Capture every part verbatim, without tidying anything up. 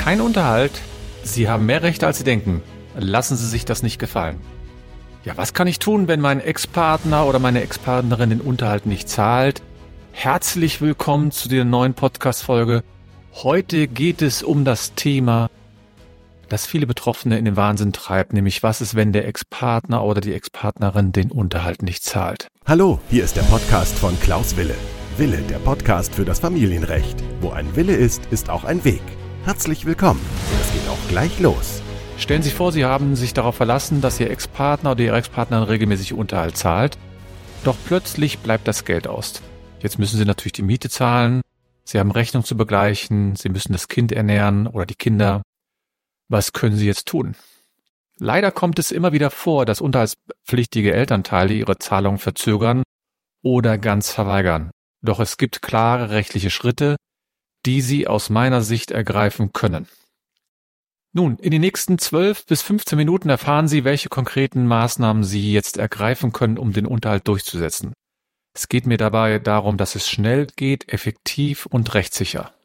Kein Unterhalt. Sie haben mehr Rechte, als Sie denken. Lassen Sie sich das nicht gefallen. Ja, was kann ich tun, wenn mein Ex-Partner oder meine Ex-Partnerin den Unterhalt nicht zahlt? Herzlich willkommen zu der neuen Podcast-Folge. Heute geht es um das Thema, das viele Betroffene in den Wahnsinn treibt, nämlich was ist, wenn der Ex-Partner oder die Ex-Partnerin den Unterhalt nicht zahlt? Hallo, hier ist der Podcast von Klaus Wille. Wille, der Podcast für das Familienrecht. Wo ein Wille ist, ist auch ein Weg. Herzlich willkommen. Es geht auch gleich los. Stellen Sie sich vor, Sie haben sich darauf verlassen, dass Ihr Ex-Partner oder Ihre Ex-Partnerin regelmäßig Unterhalt zahlt. Doch plötzlich bleibt das Geld aus. Jetzt müssen Sie natürlich die Miete zahlen. Sie haben Rechnung zu begleichen. Sie müssen das Kind ernähren oder die Kinder. Was können Sie jetzt tun? Leider kommt es immer wieder vor, dass unterhaltspflichtige Elternteile ihre Zahlungen verzögern oder ganz verweigern. Doch es gibt klare rechtliche Schritte, die Sie aus meiner Sicht ergreifen können. Nun, in den nächsten zwölf bis fünfzehn Minuten erfahren Sie, welche konkreten Maßnahmen Sie jetzt ergreifen können, um den Unterhalt durchzusetzen. Es geht mir dabei darum, dass es schnell geht, effektiv und rechtssicher.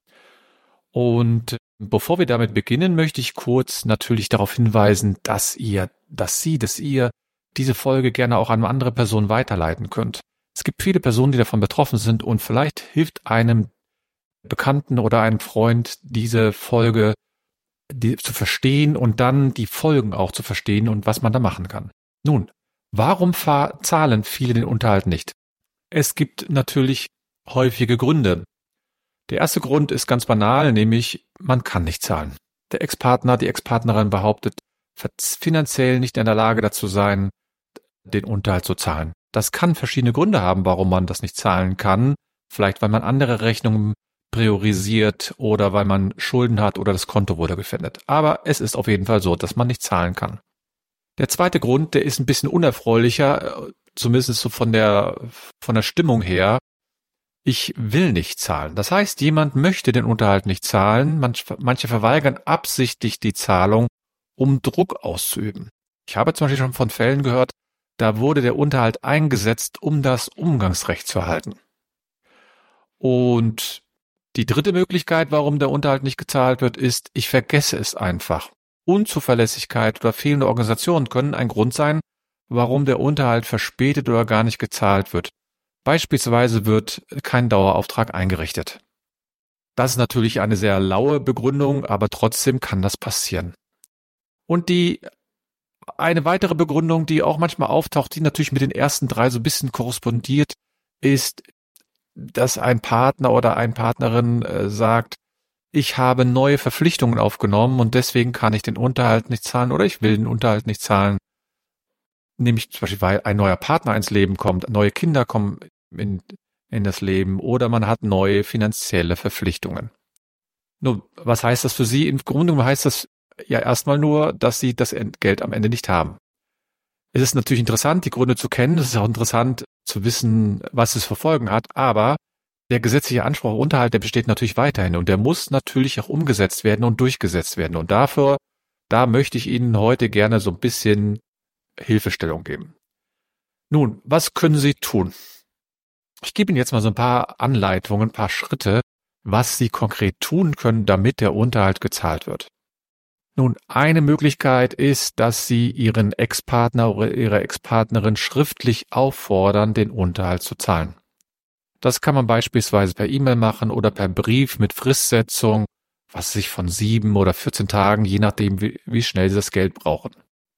Und bevor wir damit beginnen, möchte ich kurz natürlich darauf hinweisen, dass ihr, dass Sie, dass ihr diese Folge gerne auch an andere Personen weiterleiten könnt. Es gibt viele Personen, die davon betroffen sind und vielleicht hilft einem Bekannten oder einem Freund diese Folge die, zu verstehen und dann die Folgen auch zu verstehen und was man da machen kann. Nun, warum fa- zahlen viele den Unterhalt nicht? Es gibt natürlich häufige Gründe. Der erste Grund ist ganz banal, nämlich man kann nicht zahlen. Der Ex-Partner, die Ex-Partnerin behauptet, finanziell nicht in der Lage dazu sein, den Unterhalt zu zahlen. Das kann verschiedene Gründe haben, warum man das nicht zahlen kann. Vielleicht, weil man andere Rechnungen priorisiert oder weil man Schulden hat oder das Konto wurde gefändet. Aber es ist auf jeden Fall so, dass man nicht zahlen kann. Der zweite Grund, der ist ein bisschen unerfreulicher, zumindest so von der, von der Stimmung her. Ich will nicht zahlen. Das heißt, jemand möchte den Unterhalt nicht zahlen. Manche verweigern absichtlich die Zahlung, um Druck auszuüben. Ich habe zum Beispiel schon von Fällen gehört, da wurde der Unterhalt eingesetzt, um das Umgangsrecht zu erhalten. Und die dritte Möglichkeit, warum der Unterhalt nicht gezahlt wird, ist, ich vergesse es einfach. Unzuverlässigkeit oder fehlende Organisation können ein Grund sein, warum der Unterhalt verspätet oder gar nicht gezahlt wird. Beispielsweise wird kein Dauerauftrag eingerichtet. Das ist natürlich eine sehr laue Begründung, aber trotzdem kann das passieren. Und die eine weitere Begründung, die auch manchmal auftaucht, die natürlich mit den ersten drei so ein bisschen korrespondiert, ist, dass ein Partner oder eine Partnerin äh, sagt, ich habe neue Verpflichtungen aufgenommen und deswegen kann ich den Unterhalt nicht zahlen oder ich will den Unterhalt nicht zahlen. Nämlich zum Beispiel, weil ein neuer Partner ins Leben kommt, neue Kinder kommen in, in das Leben oder man hat neue finanzielle Verpflichtungen. Nun, was heißt das für Sie? Im Grunde heißt das ja erstmal nur, dass Sie das Geld am Ende nicht haben. Es ist natürlich interessant, die Gründe zu kennen. Es ist auch interessant zu wissen, was es für Folgen hat. Aber der gesetzliche Anspruch auf Unterhalt, der besteht natürlich weiterhin. Und der muss natürlich auch umgesetzt werden und durchgesetzt werden. Und dafür, da möchte ich Ihnen heute gerne so ein bisschen Hilfestellung geben. Nun, was können Sie tun? Ich gebe Ihnen jetzt mal so ein paar Anleitungen, ein paar Schritte, was Sie konkret tun können, damit der Unterhalt gezahlt wird. Nun, eine Möglichkeit ist, dass Sie Ihren Ex-Partner oder Ihre Ex-Partnerin schriftlich auffordern, den Unterhalt zu zahlen. Das kann man beispielsweise per E-Mail machen oder per Brief mit Fristsetzung, was sich von sieben oder vierzehn Tagen, je nachdem, wie, wie schnell Sie das Geld brauchen.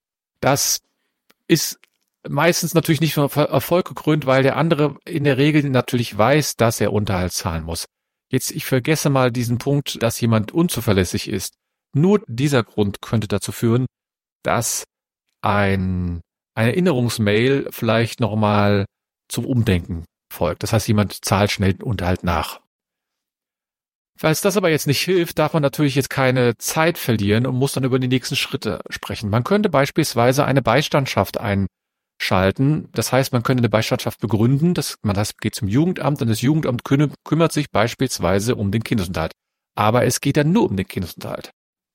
Das ist meistens natürlich nicht von Erfolg gekrönt, weil der andere in der Regel natürlich weiß, dass er Unterhalt zahlen muss. Jetzt, ich vergesse mal diesen Punkt, dass jemand unzuverlässig ist. Nur dieser Grund könnte dazu führen, dass ein, eine Erinnerungsmail vielleicht nochmal zum Umdenken folgt. Das heißt, jemand zahlt schnell den Unterhalt nach. Falls das aber jetzt nicht hilft, darf man natürlich jetzt keine Zeit verlieren und muss dann über die nächsten Schritte sprechen. Man könnte beispielsweise eine Beistandschaft einschalten. Das heißt, man könnte eine Beistandschaft begründen. Das, man das geht zum Jugendamt und das Jugendamt küm- kümmert sich beispielsweise um den Kindesunterhalt. Aber es geht dann nur um den Kindesunterhalt.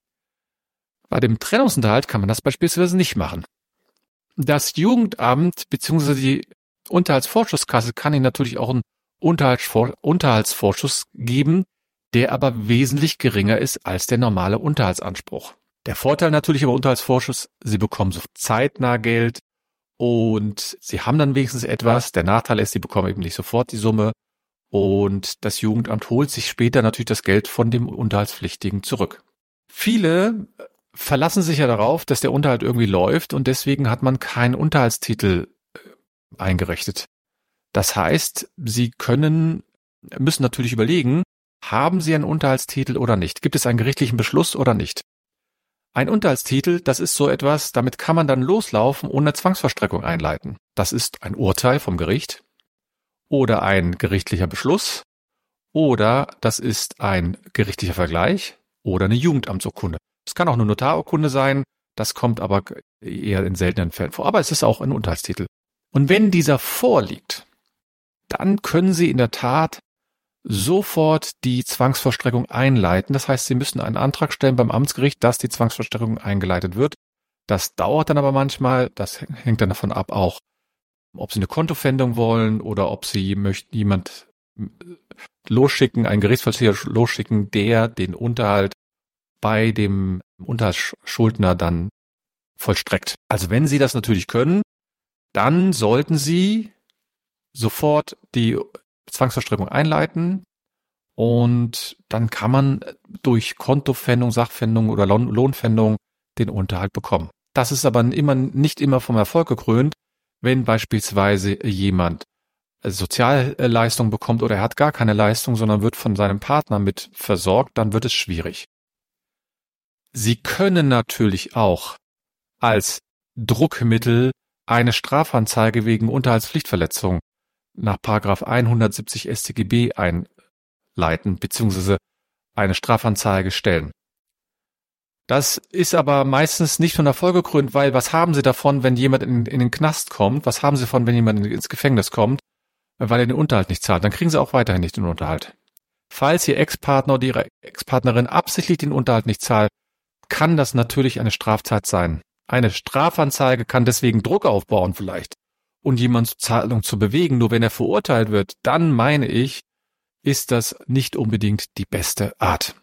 Bei dem Trennungsunterhalt kann man das beispielsweise nicht machen. Das Jugendamt bzw. die Unterhaltsvorschusskasse kann Ihnen natürlich auch einen Unterhaltsvor- Unterhaltsvorschuss geben, der aber wesentlich geringer ist als der normale Unterhaltsanspruch. Der Vorteil natürlich über Unterhaltsvorschuss, Sie bekommen so zeitnah Geld und Sie haben dann wenigstens etwas. Der Nachteil ist, Sie bekommen eben nicht sofort die Summe und das Jugendamt holt sich später natürlich das Geld von dem Unterhaltspflichtigen zurück. Viele verlassen sich ja darauf, dass der Unterhalt irgendwie läuft und deswegen hat man keinen Unterhaltstitel eingerichtet. Das heißt, Sie können, müssen natürlich überlegen, haben Sie einen Unterhaltstitel oder nicht? Gibt es einen gerichtlichen Beschluss oder nicht? Ein Unterhaltstitel, das ist so etwas, damit kann man dann loslaufen und eine Zwangsvollstreckung einleiten. Das ist ein Urteil vom Gericht oder ein gerichtlicher Beschluss oder das ist ein gerichtlicher Vergleich oder eine Jugendamtsurkunde. Es kann auch eine Notarurkunde sein, das kommt aber eher in seltenen Fällen vor. Aber es ist auch ein Unterhaltstitel. Und wenn dieser vorliegt, dann können Sie in der Tat sofort die Zwangsvollstreckung einleiten. Das heißt, Sie müssen einen Antrag stellen beim Amtsgericht, dass die Zwangsvollstreckung eingeleitet wird. Das dauert dann aber manchmal, das hängt dann davon ab auch, ob Sie eine Kontopfändung wollen oder ob Sie möchten jemand losschicken, einen Gerichtsvollzieher losschicken, der den Unterhalt bei dem Unterhaltsschuldner dann vollstreckt. Also wenn Sie das natürlich können, dann sollten Sie sofort die Zwangsvollstreckung einleiten und dann kann man durch Kontopfändung, Sachpfändung oder Lohn- Lohnpfändung den Unterhalt bekommen. Das ist aber immer, nicht immer vom Erfolg gekrönt, wenn beispielsweise jemand Sozialleistung bekommt oder er hat gar keine Leistung, sondern wird von seinem Partner mit versorgt, dann wird es schwierig. Sie können natürlich auch als Druckmittel eine Strafanzeige wegen Unterhaltspflichtverletzung nach Paragraph hundertsiebzig S t G B einleiten bzw. eine Strafanzeige stellen. Das ist aber meistens nicht von Erfolg gekrönt, weil was haben Sie davon, wenn jemand in, in den Knast kommt? Was haben Sie davon, wenn jemand ins Gefängnis kommt, weil er den Unterhalt nicht zahlt? Dann kriegen Sie auch weiterhin nicht den Unterhalt. Falls Ihr Ex-Partner oder Ihre Ex-Partnerin absichtlich den Unterhalt nicht zahlt, kann das natürlich eine Straftat sein. Eine Strafanzeige kann deswegen Druck aufbauen vielleicht und jemanden zur Zahlung zu bewegen. Nur wenn er verurteilt wird, dann meine ich, ist das nicht unbedingt die beste Art.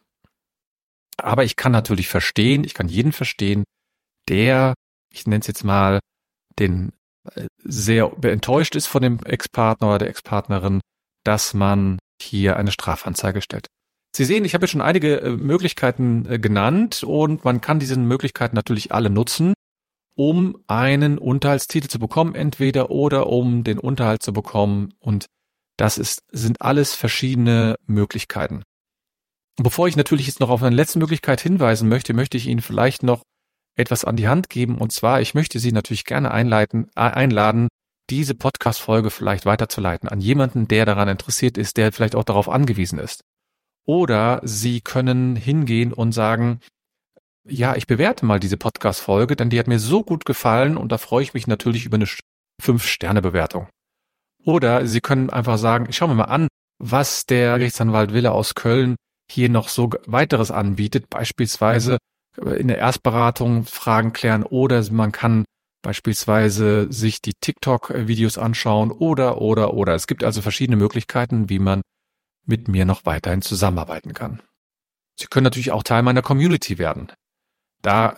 Aber ich kann natürlich verstehen, ich kann jeden verstehen, der, ich nenne es jetzt mal, den sehr enttäuscht ist von dem Ex-Partner oder der Ex-Partnerin, dass man hier eine Strafanzeige stellt. Sie sehen, ich habe jetzt schon einige äh, Möglichkeiten äh, genannt und man kann diese Möglichkeiten natürlich alle nutzen, um einen Unterhaltstitel zu bekommen, entweder oder um den Unterhalt zu bekommen, und das ist, sind alles verschiedene Möglichkeiten. Bevor ich natürlich jetzt noch auf eine letzte Möglichkeit hinweisen möchte, möchte ich Ihnen vielleicht noch etwas an die Hand geben, und zwar, ich möchte Sie natürlich gerne einleiten, äh, einladen, diese Podcast-Folge vielleicht weiterzuleiten an jemanden, der daran interessiert ist, der vielleicht auch darauf angewiesen ist. Oder Sie können hingehen und sagen, ja, ich bewerte mal diese Podcast-Folge, denn die hat mir so gut gefallen und da freue ich mich natürlich über eine fünf Sterne Bewertung. Oder Sie können einfach sagen, ich schaue mir mal an, was der Rechtsanwalt Wille aus Köln hier noch so weiteres anbietet, beispielsweise in der Erstberatung Fragen klären, oder man kann beispielsweise sich die TikTok-Videos anschauen oder, oder, oder. Es gibt also verschiedene Möglichkeiten, wie man mit mir noch weiterhin zusammenarbeiten kann. Sie können natürlich auch Teil meiner Community werden. Da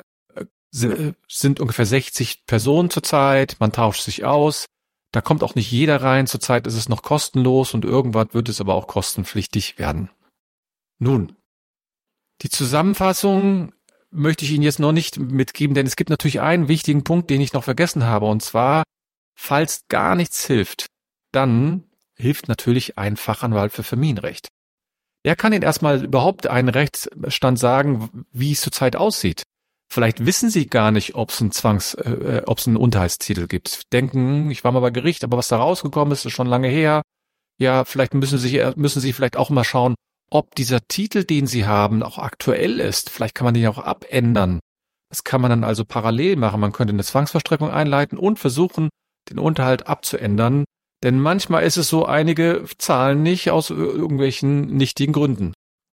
sind ungefähr sechzig Personen zurzeit, man tauscht sich aus, da kommt auch nicht jeder rein, zurzeit ist es noch kostenlos und irgendwann wird es aber auch kostenpflichtig werden. Nun, die Zusammenfassung möchte ich Ihnen jetzt noch nicht mitgeben, denn es gibt natürlich einen wichtigen Punkt, den ich noch vergessen habe, und zwar, falls gar nichts hilft, dann hilft natürlich ein Fachanwalt für Familienrecht. Er kann Ihnen erstmal überhaupt einen Rechtsstand sagen, wie es zurzeit aussieht. Vielleicht wissen Sie gar nicht, ob es einen Zwangs, äh, ob es einen Unterhaltstitel gibt. Denken, ich war mal bei Gericht, aber was da rausgekommen ist, ist schon lange her. Ja, vielleicht müssen Sie müssen Sie vielleicht auch mal schauen, ob dieser Titel, den Sie haben, auch aktuell ist. Vielleicht kann man den ja auch abändern. Das kann man dann also parallel machen. Man könnte eine Zwangsvollstreckung einleiten und versuchen, den Unterhalt abzuändern. Denn manchmal ist es so, einige zahlen nicht aus irgendwelchen nichtigen Gründen.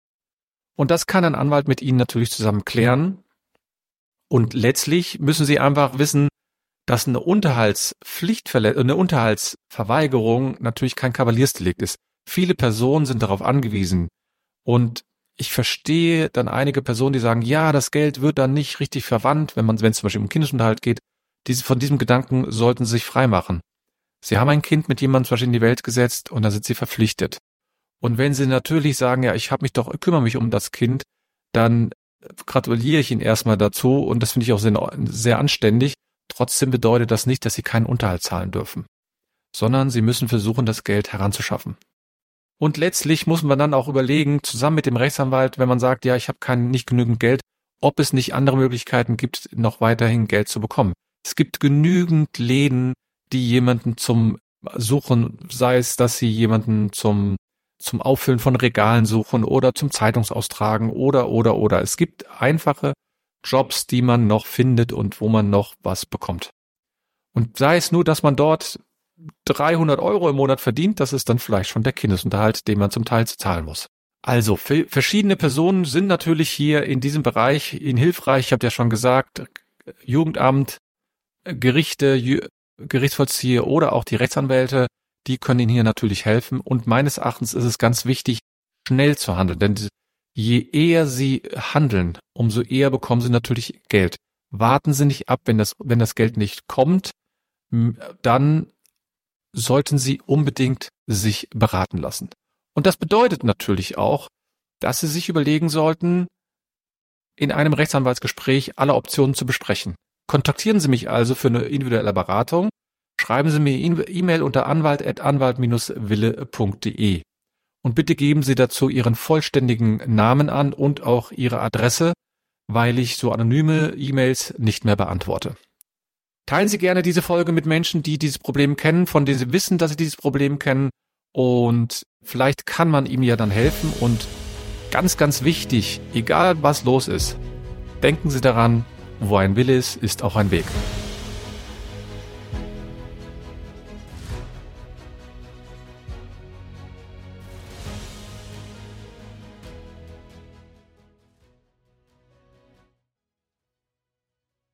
Und das kann ein Anwalt mit Ihnen natürlich zusammen klären. Und letztlich müssen Sie einfach wissen, dass eine Unterhaltspflichtverletzung, eine Unterhaltsverweigerung natürlich kein Kavaliersdelikt ist. Viele Personen sind darauf angewiesen. Und ich verstehe dann einige Personen, die sagen, ja, das Geld wird dann nicht richtig verwandt, wenn man, wenn es zum Beispiel um Kindesunterhalt geht. Diese, von diesem Gedanken sollten sie sich freimachen. Sie haben ein Kind mit jemandem zum Beispiel in die Welt gesetzt und da sind sie verpflichtet. Und wenn sie natürlich sagen, ja, ich habe mich doch, kümmere mich um das Kind, dann gratuliere ich ihnen erstmal dazu und das finde ich auch sehr, sehr anständig. Trotzdem bedeutet das nicht, dass sie keinen Unterhalt zahlen dürfen, sondern sie müssen versuchen, das Geld heranzuschaffen. Und letztlich muss man dann auch überlegen, zusammen mit dem Rechtsanwalt, wenn man sagt, ja, ich habe kein, nicht genügend Geld, ob es nicht andere Möglichkeiten gibt, noch weiterhin Geld zu bekommen. Es gibt genügend Läden, die jemanden zum Suchen, sei es, dass sie jemanden zum zum Auffüllen von Regalen suchen oder zum Zeitungsaustragen oder, oder, oder. Es gibt einfache Jobs, die man noch findet und wo man noch was bekommt. Und sei es nur, dass man dort dreihundert Euro im Monat verdient, das ist dann vielleicht schon der Kindesunterhalt, den man zum Teil zahlen muss. Also, für verschiedene Personen sind natürlich hier in diesem Bereich Ihnen hilfreich. Ich habe ja schon gesagt, Jugendamt, Gerichte, Gerichtsvollzieher oder auch die Rechtsanwälte, die können Ihnen hier natürlich helfen. Und meines Erachtens ist es ganz wichtig, schnell zu handeln. Denn je eher Sie handeln, umso eher bekommen Sie natürlich Geld. Warten Sie nicht ab, wenn das, wenn das Geld nicht kommt, dann sollten Sie unbedingt sich beraten lassen. Und das bedeutet natürlich auch, dass Sie sich überlegen sollten, in einem Rechtsanwaltsgespräch alle Optionen zu besprechen. Kontaktieren Sie mich also für eine individuelle Beratung. Schreiben Sie mir E-Mail unter anwalt at anwalt dash wille punkt de und bitte geben Sie dazu Ihren vollständigen Namen an und auch Ihre Adresse, weil ich so anonyme E-Mails nicht mehr beantworte. Teilen Sie gerne diese Folge mit Menschen, die dieses Problem kennen, von denen Sie wissen, dass Sie dieses Problem kennen und vielleicht kann man ihm ja dann helfen und ganz, ganz wichtig, egal was los ist, denken Sie daran, wo ein Wille ist, ist auch ein Weg.